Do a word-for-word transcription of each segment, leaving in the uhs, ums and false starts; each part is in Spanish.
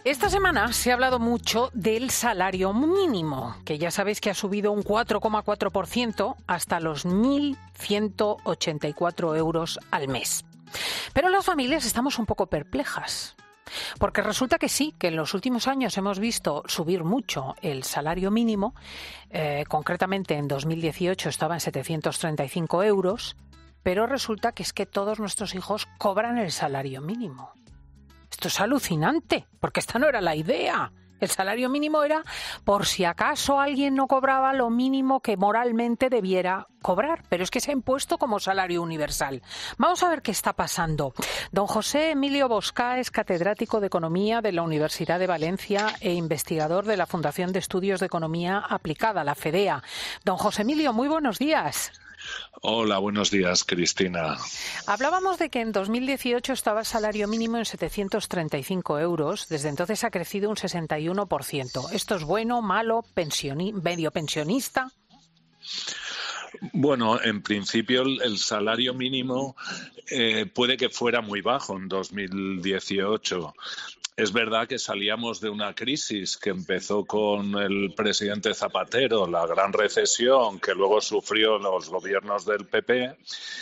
Esta semana se ha hablado mucho del salario mínimo, que ya sabéis que ha subido un cuatro coma cuatro por ciento hasta los mil ciento ochenta y cuatro euros al mes. Pero las familias estamos un poco perplejas. Porque resulta que sí, que en los últimos años hemos visto subir mucho el salario mínimo, eh, concretamente en dos mil dieciocho estaba en setecientos treinta y cinco euros, pero resulta que es que todos nuestros hijos cobran el salario mínimo. Esto es alucinante, porque esta no era la idea. El salario mínimo era por si acaso alguien no cobraba lo mínimo que moralmente debiera cobrar, pero es que se ha impuesto como salario universal. Vamos a ver qué está pasando. Don José Emilio Boscá es catedrático de Economía de la Universidad de Valencia e investigador de la Fundación de Estudios de Economía Aplicada, la FEDEA. Don José Emilio, muy buenos días. Hola, buenos días, Cristina. Hablábamos de que en dos mil dieciocho estaba el salario mínimo en setecientos treinta y cinco euros. Desde entonces ha crecido un sesenta y uno por ciento. ¿Esto es bueno, malo, pensioni- medio pensionista? Bueno, en principio el, el salario mínimo eh, puede que fuera muy bajo en dos mil dieciocho. Es verdad que salíamos de una crisis que empezó con el presidente Zapatero, la gran recesión que luego sufrió los gobiernos del P P.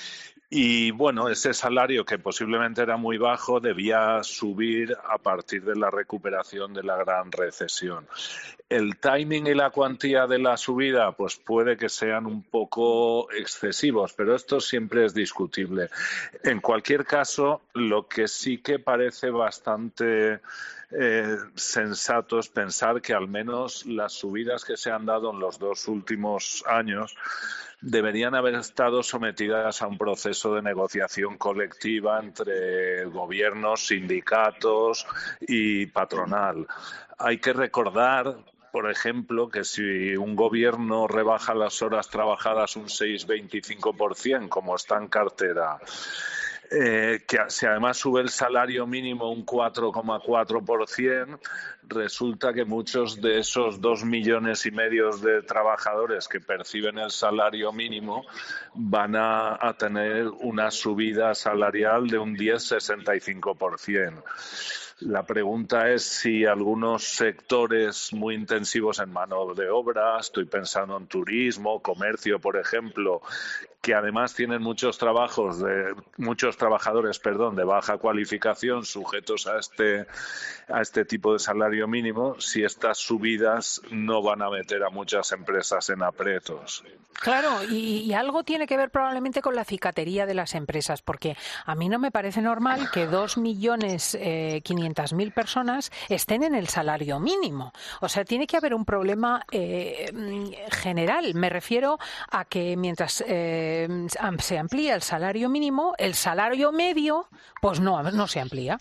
Y bueno, ese salario que posiblemente era muy bajo debía subir a partir de la recuperación de la gran recesión. El timing y la cuantía de la subida pues puede que sean un poco excesivos, pero esto siempre es discutible. En cualquier caso, lo que sí que parece bastante eh, sensato es pensar que al menos las subidas que se han dado en los dos últimos años deberían haber estado sometidas a un proceso de negociación colectiva entre gobiernos, sindicatos y patronal. Hay que recordar, por ejemplo, que si un gobierno rebaja las horas trabajadas un seis coma veinticinco por ciento, como está en cartera, Eh, que si además sube el salario mínimo un cuatro coma cuatro por ciento, resulta que muchos de esos dos millones y medio de trabajadores que perciben el salario mínimo van a, a tener una subida salarial de un diez coma sesenta y cinco por ciento. La pregunta es si algunos sectores muy intensivos en mano de obra, estoy pensando en turismo, comercio, por ejemplo, que además tienen muchos trabajos de muchos trabajadores, perdón, de baja cualificación sujetos a este a este tipo de salario mínimo, si estas subidas no van a meter a muchas empresas en aprietos. Claro, y, y algo tiene que ver probablemente con la cicatería de las empresas, porque a mí no me parece normal que dos millones eh, quinientas mil personas estén en el salario mínimo. O sea, tiene que haber un problema eh, general. Me refiero a que mientras eh, se amplía el salario mínimo, el salario medio, pues no, no se amplía.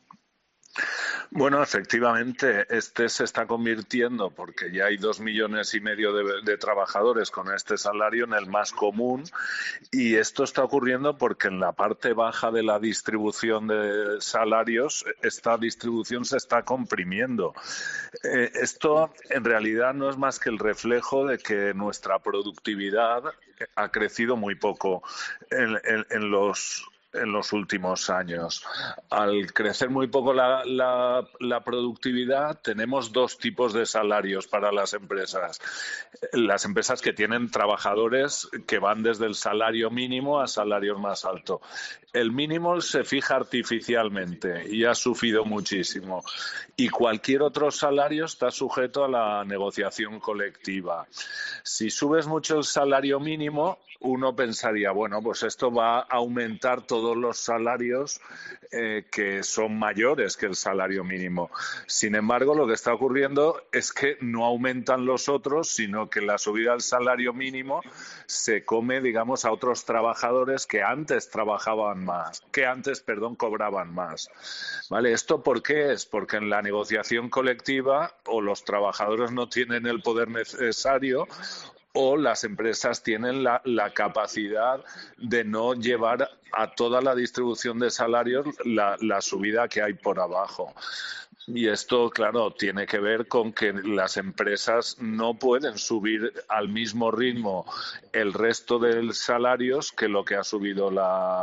Bueno, efectivamente, este se está convirtiendo, porque ya hay dos millones y medio de, de trabajadores con este salario, en el más común, y esto está ocurriendo porque en la parte baja de la distribución de salarios, esta distribución se está comprimiendo. Eh, esto en realidad no es más que el reflejo de que nuestra productividad ha crecido muy poco en, en, en los en los últimos años. Al crecer muy poco la, la, la productividad, tenemos dos tipos de salarios para las empresas. Las empresas que tienen trabajadores que van desde el salario mínimo a salarios más altos. El mínimo se fija artificialmente y ha sufrido muchísimo. Y cualquier otro salario está sujeto a la negociación colectiva. Si subes mucho el salario mínimo, uno pensaría, bueno, pues esto va a aumentar todos los salarios eh, que son mayores que el salario mínimo. Sin embargo, lo que está ocurriendo es que no aumentan los otros, sino que la subida del salario mínimo se come, digamos, a otros trabajadores que antes trabajaban más, que antes, perdón, cobraban más. ¿Vale? ¿Esto por qué es? Porque en la negociación colectiva o los trabajadores no tienen el poder necesario o las empresas tienen la, la capacidad de no llevar a toda la distribución de salarios la, la subida que hay por abajo. Y esto, claro, tiene que ver con que las empresas no pueden subir al mismo ritmo el resto de salarios que lo que ha subido la,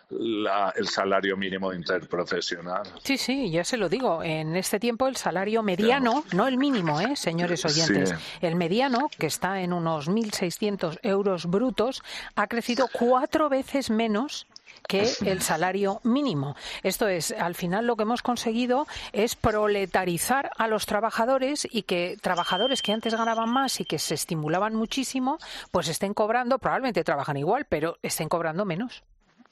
la, el salario mínimo interprofesional. Sí, sí, ya se lo digo. En este tiempo el salario mediano, no el mínimo, ¿eh, señores oyentes? Sí. El mediano, que está en unos mil seiscientos euros brutos, ha crecido cuatro veces menos que el salario mínimo. Esto es, al final lo que hemos conseguido es proletarizar a los trabajadores y que trabajadores que antes ganaban más y que se estimulaban muchísimo, pues estén cobrando, probablemente trabajan igual, pero estén cobrando menos.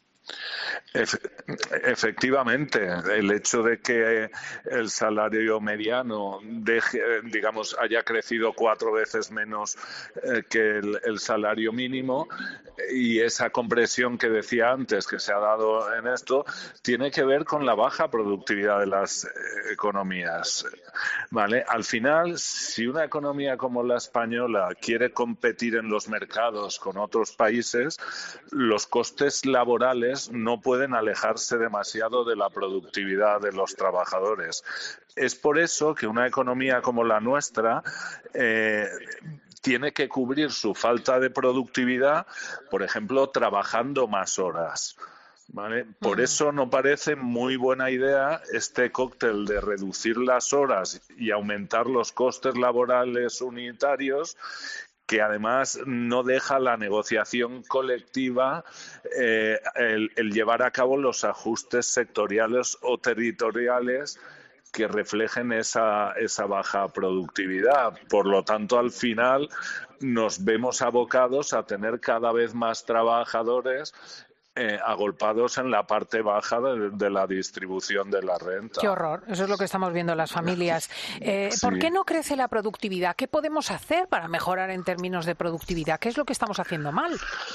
Efectivamente, el hecho de que el salario mediano deje, digamos, haya crecido cuatro veces menos que el, el salario mínimo y esa compresión que decía antes que se ha dado en esto tiene que ver con la baja productividad de las economías. Vale, al final, si una economía como la española quiere competir en los mercados con otros países, los costes laborales no pueden alejarse demasiado de la productividad de los trabajadores. Es por eso que una economía como la nuestra eh, tiene que cubrir su falta de productividad, por ejemplo, trabajando más horas. ¿Vale? Por eso no parece muy buena idea este cóctel de reducir las horas y aumentar los costes laborales unitarios, que además no deja la negociación colectiva eh, el, el llevar a cabo los ajustes sectoriales o territoriales que reflejen esa, esa baja productividad. Por lo tanto, al final nos vemos abocados a tener cada vez más trabajadores Eh, agolpados en la parte baja de, de la distribución de la renta. Qué horror, eso es lo que estamos viendo en las familias. Eh, Sí. ¿Por qué no crece la productividad? ¿Qué podemos hacer para mejorar en términos de productividad? ¿Qué es lo que estamos haciendo mal?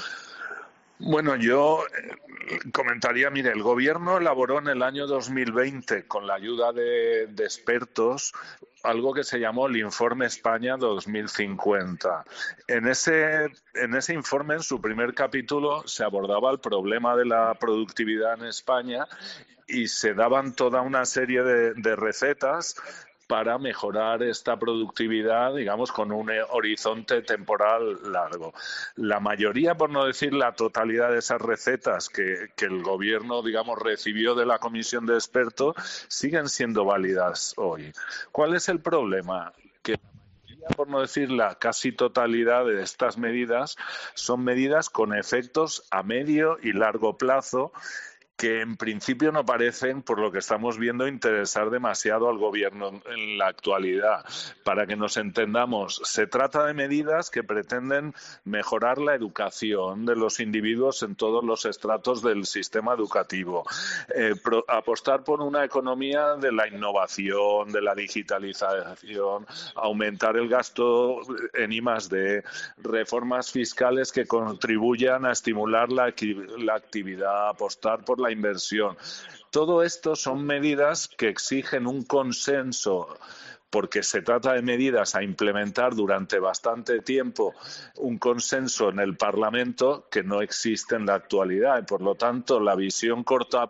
Bueno, yo comentaría, mire, el gobierno elaboró en el año dos mil veinte, con la ayuda de, de expertos, algo que se llamó el Informe España dos mil cincuenta. En ese, en ese informe, en su primer capítulo, se abordaba el problema de la productividad en España y se daban toda una serie de, de recetas para mejorar esta productividad, digamos, con un horizonte temporal largo. La mayoría, por no decir la totalidad de esas recetas que, que el gobierno, digamos, recibió de la comisión de expertos, siguen siendo válidas hoy. ¿Cuál es el problema? Que por no decir la casi totalidad de estas medidas son medidas con efectos a medio y largo plazo, que en principio no parecen, por lo que estamos viendo, interesar demasiado al gobierno en la actualidad. Para que nos entendamos, se trata de medidas que pretenden mejorar la educación de los individuos en todos los estratos del sistema educativo, eh, pro, apostar por una economía de la innovación, de la digitalización, aumentar el gasto en I más D, reformas fiscales que contribuyan a estimular la, la actividad, apostar por la inversión. Todo esto son medidas que exigen un consenso, porque se trata de medidas a implementar durante bastante tiempo, un consenso en el Parlamento que no existe en la actualidad. Y por lo tanto, la visión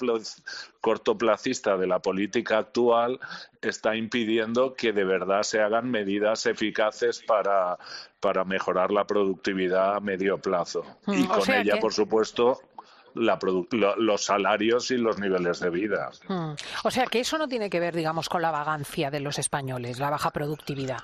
cortoplacista de la política actual está impidiendo que de verdad se hagan medidas eficaces para, para mejorar la productividad a medio plazo. Mm, y con o sea ella, que... por supuesto, La lo, los salarios y los niveles de vida. Hmm. O sea que eso no tiene que ver, digamos, con la vagancia de los españoles, la baja productividad.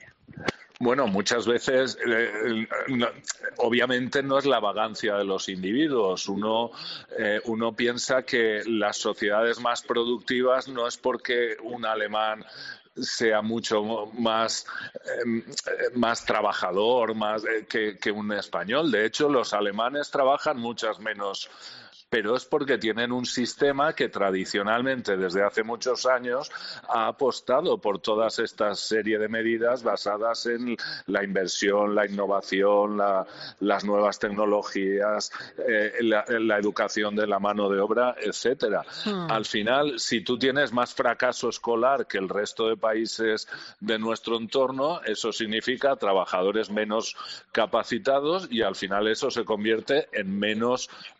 Bueno, muchas veces, eh, no, obviamente no es la vagancia de los individuos. Uno, eh, uno piensa que las sociedades más productivas no es porque un alemán sea mucho más, eh, más trabajador más eh, que, que un español. De hecho, los alemanes trabajan muchas menos, pero es porque tienen un sistema que tradicionalmente desde hace muchos años ha apostado por todas estas serie de medidas basadas en la inversión, la innovación, la, las nuevas tecnologías, eh, la, la educación de la mano de obra, etcétera. Hmm. Al final, si tú tienes más fracaso escolar que el resto de países de nuestro entorno, eso significa trabajadores menos capacitados y al final eso se convierte en menos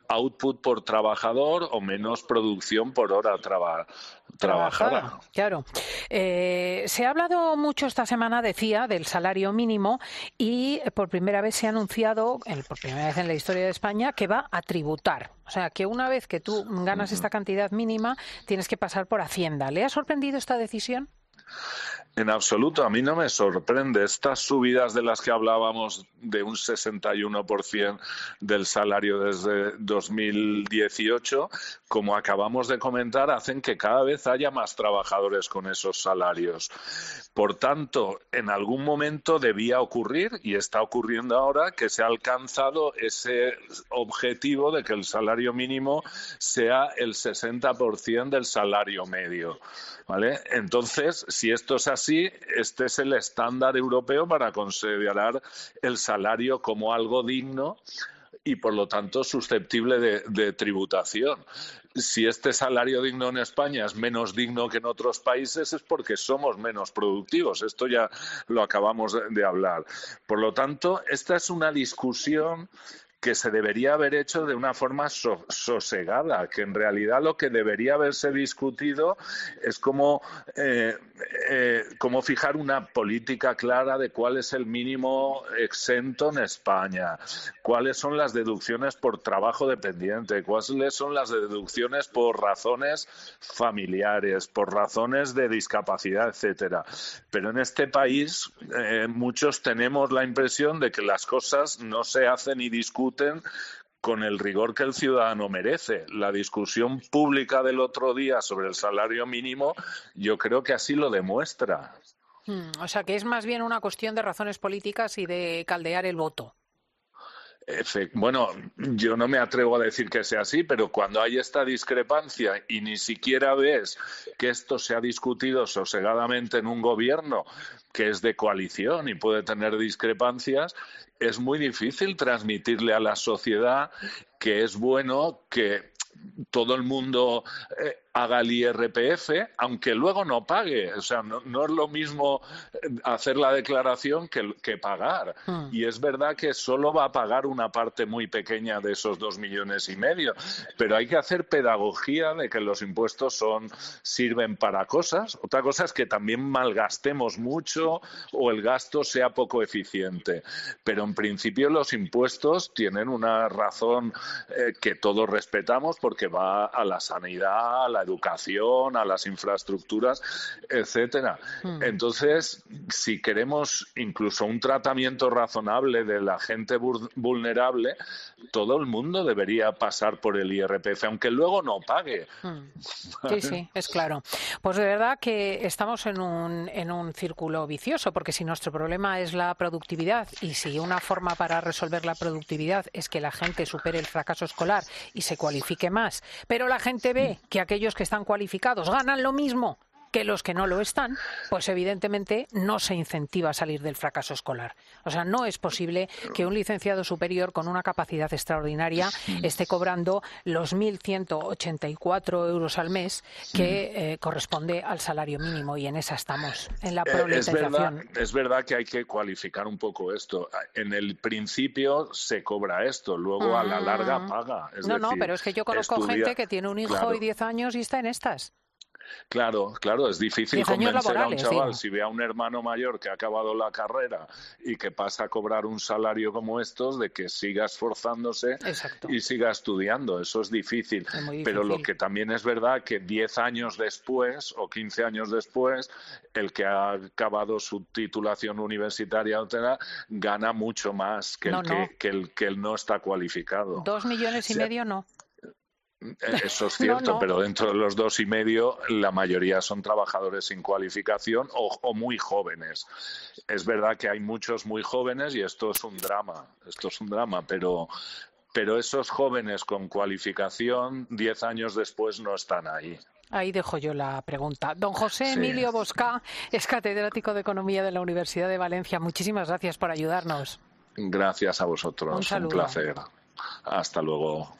output por trabajador o menos producción por hora traba, trabajada. Claro. Eh, se ha hablado mucho esta semana, decía, del salario mínimo y por primera vez se ha anunciado, por primera vez en la historia de España, que va a tributar. O sea, que una vez que tú ganas esta cantidad mínima, tienes que pasar por Hacienda. ¿Le ha sorprendido esta decisión? En absoluto, a mí no me sorprende. Estas subidas de las que hablábamos de un sesenta y uno por ciento del salario desde dos mil dieciocho, como acabamos de comentar, hacen que cada vez haya más trabajadores con esos salarios. Por tanto, en algún momento debía ocurrir, y está ocurriendo ahora, que se ha alcanzado ese objetivo de que el salario mínimo sea el sesenta por ciento del salario medio. ¿Vale? Entonces, si esto es así, este es el estándar europeo para considerar el salario como algo digno y, por lo tanto, susceptible de, de tributación. Si este salario digno en España es menos digno que en otros países, es porque somos menos productivos. Esto ya lo acabamos de, de hablar. Por lo tanto, esta es una discusión que se debería haber hecho de una forma so- sosegada, que en realidad lo que debería haberse discutido es cómo, eh, eh, cómo fijar una política clara de cuál es el mínimo exento en España, cuáles son las deducciones por trabajo dependiente, cuáles son las deducciones por razones familiares, por razones de discapacidad, etcétera. Pero en este país eh, muchos tenemos la impresión de que las cosas no se hacen y discuten con el rigor que el ciudadano merece. La discusión pública del otro día sobre el salario mínimo, yo creo que así lo demuestra. Hmm, o sea, que es más bien una cuestión de razones políticas y de caldear el voto. Bueno, yo no me atrevo a decir que sea así, pero cuando hay esta discrepancia y ni siquiera ves que esto se ha discutido sosegadamente en un gobierno que es de coalición y puede tener discrepancias, es muy difícil transmitirle a la sociedad que es bueno que todo el mundo eh, haga el I R P F, aunque luego no pague. O sea, no, no es lo mismo hacer la declaración que, que pagar. Mm. Y es verdad que solo va a pagar una parte muy pequeña de esos dos millones y medio. Pero hay que hacer pedagogía de que los impuestos son sirven para cosas. Otra cosa es que también malgastemos mucho o el gasto sea poco eficiente. Pero en principio los impuestos tienen una razón eh, que todos respetamos porque va a la sanidad, a la educación, a las infraestructuras, etcétera. Mm. Entonces, si queremos incluso un tratamiento razonable de la gente vulnerable, todo el mundo debería pasar por el I R P F, aunque luego no pague. Mm. Sí, sí, es claro. Pues de verdad que estamos en un, en un círculo vicioso, porque si nuestro problema es la productividad y si una forma para resolver la productividad es que la gente supere el fracaso escolar y se cualifique más, pero la gente ve que aquellos que están cualificados ganan lo mismo que los que no lo están, pues evidentemente no se incentiva a salir del fracaso escolar. O sea, no es posible que un licenciado superior con una capacidad extraordinaria esté cobrando los mil ciento ochenta y cuatro euros al mes que eh, corresponde al salario mínimo, y en esa estamos, en la proletarización. Es verdad, es verdad que hay que cualificar un poco esto. En el principio se cobra esto, luego mm. a la larga paga. Es no, decir, no, pero es que yo conozco estudia... gente que tiene un hijo claro. y diez años y está en estas. Claro, claro, es difícil convencer laborales, a un chaval, digo. Si ve a un hermano mayor que ha acabado la carrera y que pasa a cobrar un salario como estos, de que siga esforzándose Exacto. y siga estudiando. Eso es difícil. Es muy difícil. Pero lo que también es verdad que diez años después o quince años después, el que ha acabado su titulación universitaria gana mucho más que, no, el, no. Que, que, el, que el no está cualificado. Dos millones y o sea, medio no. Eso es cierto, no, no. Pero dentro de los dos y medio la mayoría son trabajadores sin cualificación o, o muy jóvenes. Es verdad que hay muchos muy jóvenes y esto es un drama, esto es un drama, pero, pero esos jóvenes con cualificación diez años después no están ahí. Ahí dejo yo la pregunta. Don José Emilio sí. Boscá es catedrático de Economía de la Universidad de Valencia. Muchísimas gracias por ayudarnos. Gracias a vosotros, un, un placer. Hasta luego.